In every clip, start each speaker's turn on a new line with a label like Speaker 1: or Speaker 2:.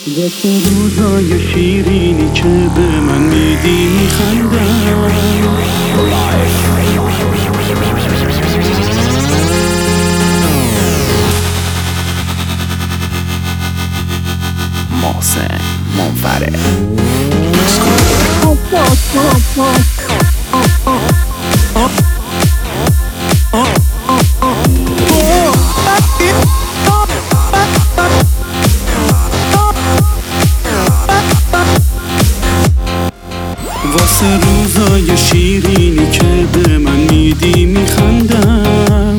Speaker 1: واسه روزای شیرینی که به من میدی میخندم.
Speaker 2: محسن منفرد
Speaker 1: واسه روزای شیرینی که به من میدی میخندم.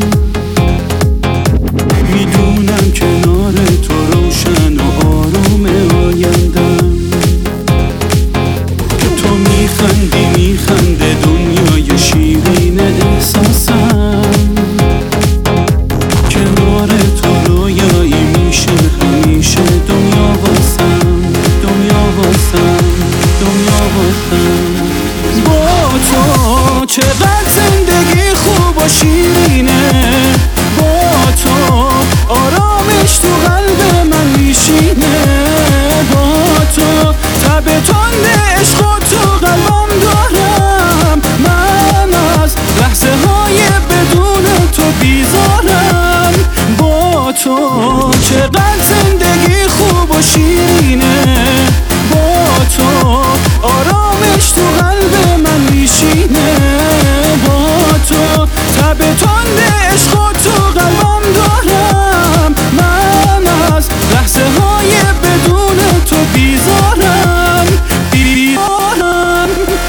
Speaker 1: میدونم کنار تو روشن و آروم آیندم. که تو میخندی میخنده دنیای شیرین احساسم. کنار تو رویایی میشه همیشه دنیا واسم، دنیا واسم، دنیا واسم. با تو چقدر زندگی خوب و شیرینه. با تو آرامش تو قلب من میشینه. با تو تب تند عشق و تو قلبم دارم. من از لحظه های بدون تو بیزارم. با تو چقدر زندگی خوب و شیرینه. با تو آرامش تو قلب من میشینه. با تو تب تند عشق و تو قلبم دارم. من از لحظه های بدون تو بیزارم، بیزارم.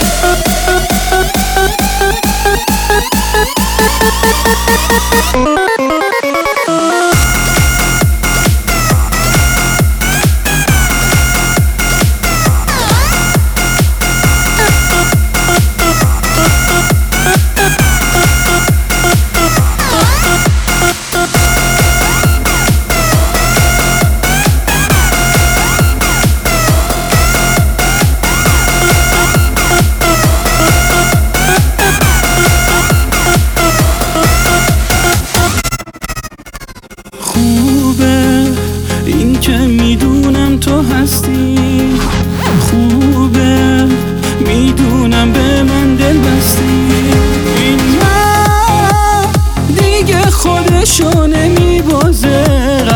Speaker 1: خوبه این که میدونم تو هستی. خوبه میدونم به من دل بستی. این من دیگه خودشو نمیبازه.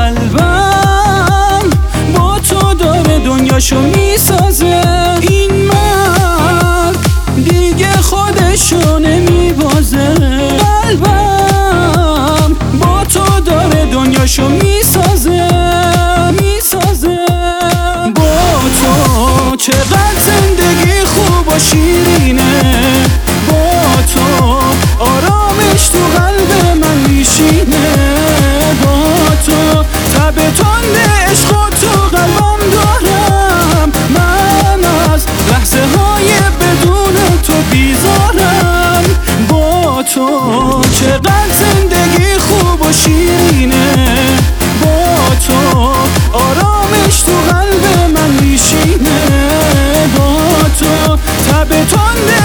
Speaker 1: قلبم با تو داره دنیاشو میسازه. این من دیگه خودشو نمیبازه. قلبم با تو داره دنیاشو میسازه، میسازه. با تو چقدر زندگی خوب و شیرینه. با تو آرامش تو قلب من میشینه. با تو تب تند عشق و تو قلبم دارم. من از لحظه های بدون تو بیزارم. با تو چقدر زندگی خوب و شیرینه. با تو آرامش تو قلب من میشینه. با تو تب تند